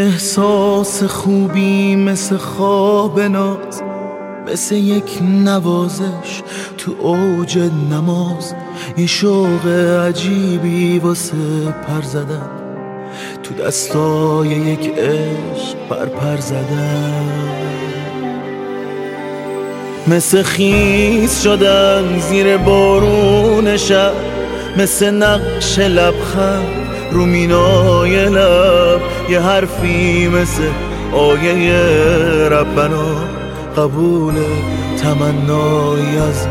احساس خوبی مثل خواب ناز، مثل یک نوازش تو اوج نماز، یه شوق عجیبی واسه پر زدن، تو دستای یک عشق پر زدن، مثل خیس شدن زیر بارون شب، مثل نقش لبخند رو مینای لب، یه حرفی مثل آیه ربنا، قبول تمنایی از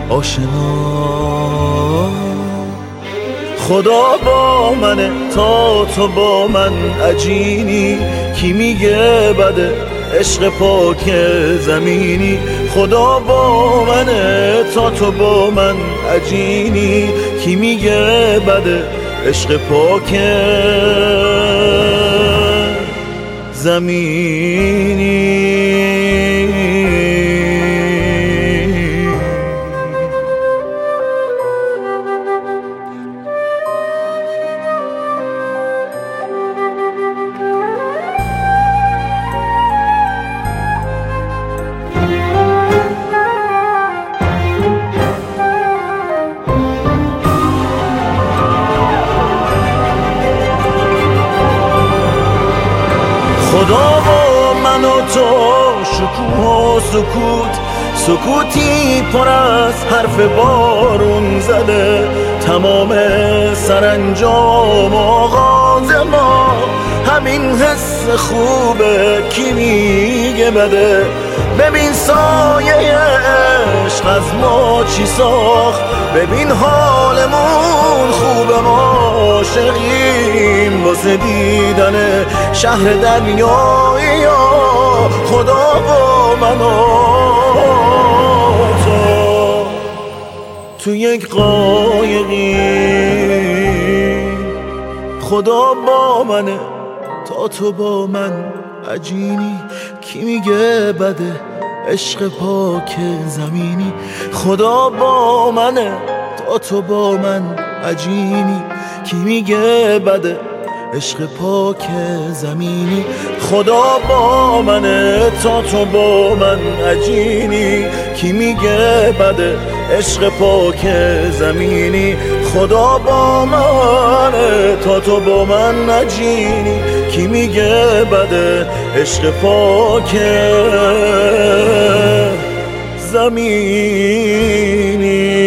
آشنا. خدا با منه تا تو با من عجینی، کی میگه بده عشق پاک زمینی. خدا با منه تا تو با من عجینی، کی میگه بده عشق پاک زمینی. خدا با من و تو شکوه و سکوت، سکوتی پر از حرف بارون زده، تمام سرانجام آغاز ما همین حس خوبه، کی میگه بده. ببین سایه عشق از ما چی ساخت، ببین حالمون خوبه، ما عاشقیم واسه دیدن شهر دریایی. خدا با من و تو یک قایقی، خدا با منه تا تو با من عجینی، کی میگه بده عشق پاک زمینی. خدا با منه تا تو با من عجینی، کی میگه بده عشق پاک زمینی. خدا با منه تا تو با من عجینی، کی میگه بده عشق پاک زمینی. خدا با منه تا تو با من عجینی، کی میگه بده عشق پاک زمینی.